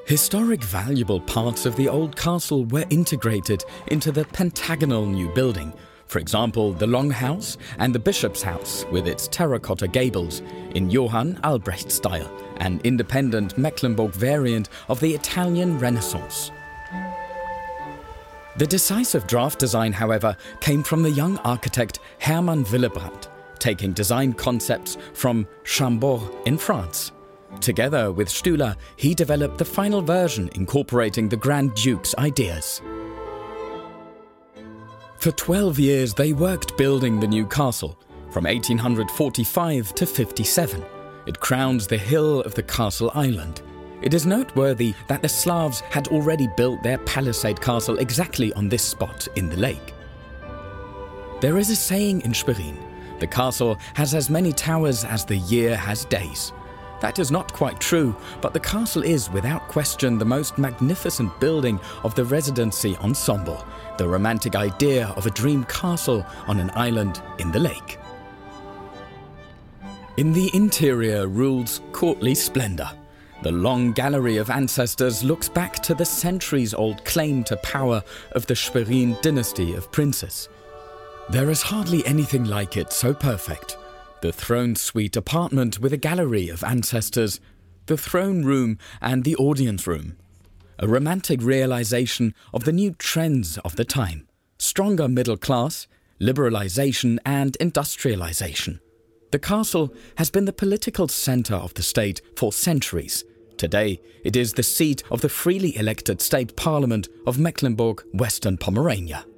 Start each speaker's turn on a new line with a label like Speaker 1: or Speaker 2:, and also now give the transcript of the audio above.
Speaker 1: Historic valuable parts of the old castle were integrated into the pentagonal new building. For example, the Longhouse and the Bishop's House with its terracotta gables in Johann Albrecht style, an independent Mecklenburg variant of the Italian Renaissance. The decisive draft design, however, came from the young architect Hermann Willebrand, taking design concepts from Chambord in France. Together with Stüler, he developed the final version incorporating the Grand Duke's ideas. For 12 years they worked building the new castle, from 1845 to 57. It crowns the hill of the castle island. It is noteworthy that the Slavs had already built their palisade castle exactly on this spot in the lake. There is a saying in Schwerin, the castle has as many towers as the year has days. That is not quite true, but the castle is, without question, the most magnificent building of the Residency ensemble, the romantic idea of a dream castle on an island in the lake. In the interior rules courtly splendor. The long gallery of ancestors looks back to the centuries-old claim to power of the Schwerin dynasty of princes. There is hardly anything like it so perfect. The throne suite apartment with a gallery of ancestors, the throne room and the audience room. A romantic realization of the new trends of the time. Stronger middle class, liberalization and industrialization. The castle has been the political center of the state for centuries. Today, it is the seat of the freely elected state parliament of Mecklenburg-Western Pomerania.